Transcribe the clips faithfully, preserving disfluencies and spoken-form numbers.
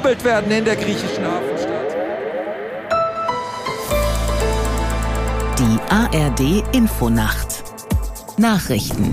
versammelt werden in der griechischen Hafenstadt. Die A R D Infonacht. Nachrichten.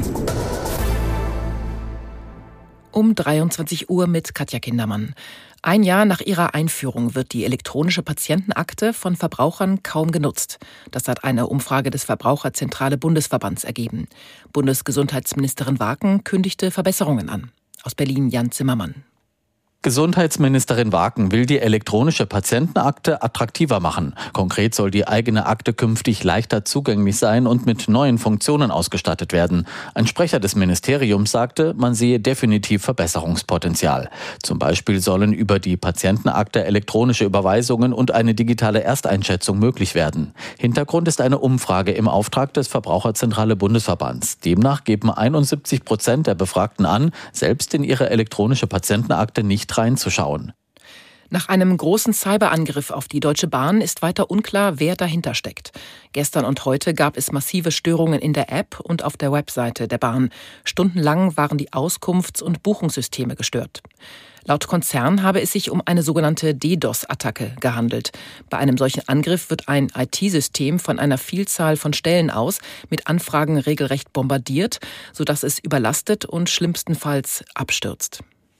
Um dreiundzwanzig Uhr mit Katja Kindermann. Ein Jahr nach ihrer Einführung wird die elektronische Patientenakte von Verbrauchern kaum genutzt. Das hat eine Umfrage des Verbraucherzentrale Bundesverbands ergeben. Bundesgesundheitsministerin Waken kündigte Verbesserungen an. Aus Berlin Jan Zimmermann. Gesundheitsministerin Waken will die elektronische Patientenakte attraktiver machen. Konkret soll die eigene Akte künftig leichter zugänglich sein und mit neuen Funktionen ausgestattet werden. Ein Sprecher des Ministeriums sagte, man sehe definitiv Verbesserungspotenzial. Zum Beispiel sollen über die Patientenakte elektronische Überweisungen und eine digitale Ersteinschätzung möglich werden. Hintergrund ist eine Umfrage im Auftrag des Verbraucherzentrale Bundesverbands. Demnach geben einundsiebzig Prozent der Befragten an, selbst in ihre elektronische Patientenakte nicht reinzuschauen. Nach einem großen Cyberangriff auf die Deutsche Bahn ist weiter unklar, wer dahinter steckt. Gestern und heute gab es massive Störungen in der App und auf der Webseite der Bahn. Stundenlang waren die Auskunfts- und Buchungssysteme gestört. Laut Konzern habe es sich um eine sogenannte DDoS-Attacke gehandelt. Bei einem solchen Angriff wird ein I T-System von einer Vielzahl von Stellen aus mit Anfragen regelrecht bombardiert, sodass es überlastet und schlimmstenfalls abstürzt.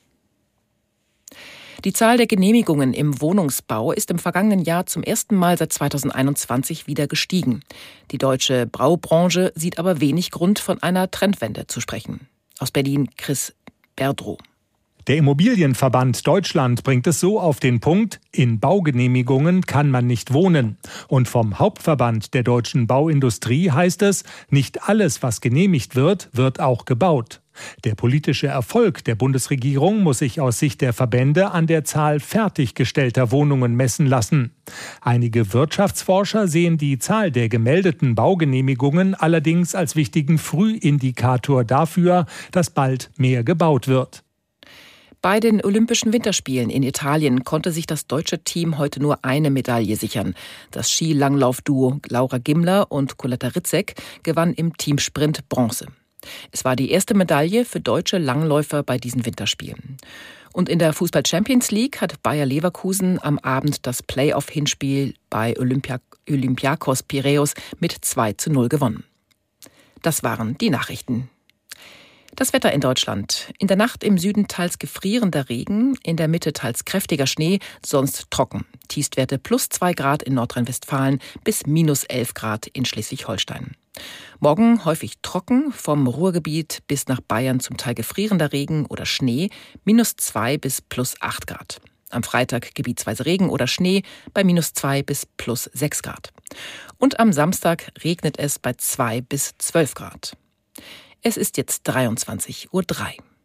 Die Zahl der Genehmigungen im Wohnungsbau ist im vergangenen Jahr zum ersten Mal seit zweitausendeinundzwanzig wieder gestiegen. Die deutsche Baubranche sieht aber wenig Grund, von einer Trendwende zu sprechen. Aus Berlin Chris Berdrow. Der Immobilienverband Deutschland bringt es so auf den Punkt, in Baugenehmigungen kann man nicht wohnen. Und vom Hauptverband der deutschen Bauindustrie heißt es, nicht alles, was genehmigt wird, wird auch gebaut. Der politische Erfolg der Bundesregierung muss sich aus Sicht der Verbände an der Zahl fertiggestellter Wohnungen messen lassen. Einige Wirtschaftsforscher sehen die Zahl der gemeldeten Baugenehmigungen allerdings als wichtigen Frühindikator dafür, dass bald mehr gebaut wird. Bei den Olympischen Winterspielen in Italien konnte sich das deutsche Team heute nur eine Medaille sichern. Das Skilanglaufduo Laura Gimler und Coletta Ritzek gewann im Teamsprint Bronze. Es war die erste Medaille für deutsche Langläufer bei diesen Winterspielen. Und in der Fußball-Champions League hat Bayer Leverkusen am Abend das Playoff-Hinspiel bei Olympia- Olympiakos Piräus mit zwei zu null gewonnen. Das waren die Nachrichten. Das Wetter in Deutschland. In der Nacht im Süden teils gefrierender Regen, in der Mitte teils kräftiger Schnee, sonst trocken. Tiefstwerte plus zwei Grad in Nordrhein-Westfalen bis minus elf Grad in Schleswig-Holstein. Morgen häufig trocken, vom Ruhrgebiet bis nach Bayern zum Teil gefrierender Regen oder Schnee, minus zwei bis plus acht Grad. Am Freitag gebietsweise Regen oder Schnee bei minus zwei bis plus sechs Grad. Und am Samstag regnet es bei zwei bis zwölf Grad. Es ist jetzt dreiundzwanzig Uhr drei.